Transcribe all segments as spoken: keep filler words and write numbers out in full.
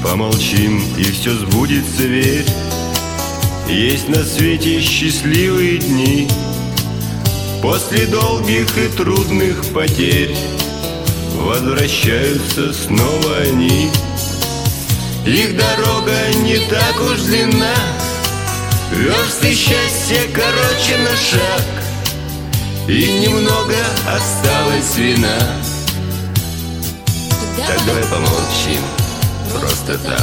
Помолчим, и все сбудется, верь. Есть на свете счастливые дни. После долгих и трудных потерь возвращаются снова они. Их дорога не так уж длинна, версты счастья короче на шаг, и немного осталось вина. Так давай помолчим, просто так.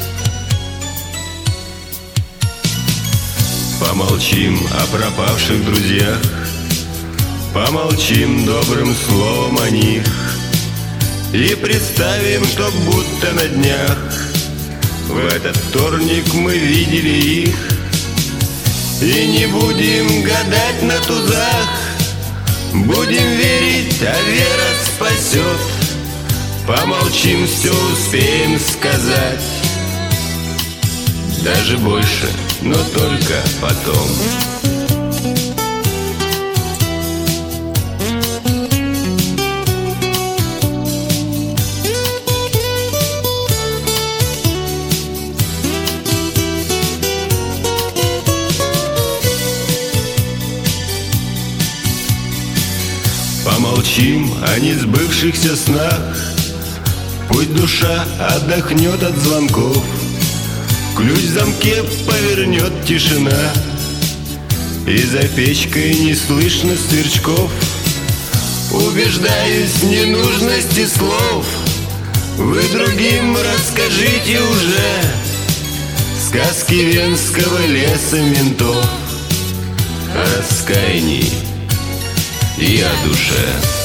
Помолчим о пропавших друзьях, помолчим добрым словом о них, и представим, что будто на днях в этот вторник мы видели их. И не будем гадать на тузах, будем верить, а вера спасет. Помолчим, все успеем сказать, даже больше, но только потом. Помолчим о несбывшихся снах, пусть душа отдохнет от звонков, ключ в замке повернет тишина, и за печкой не слышно сверчков. Убеждаюсь в ненужности слов, вы другим расскажите уже сказки венского леса ментов о раскаянии и о душе.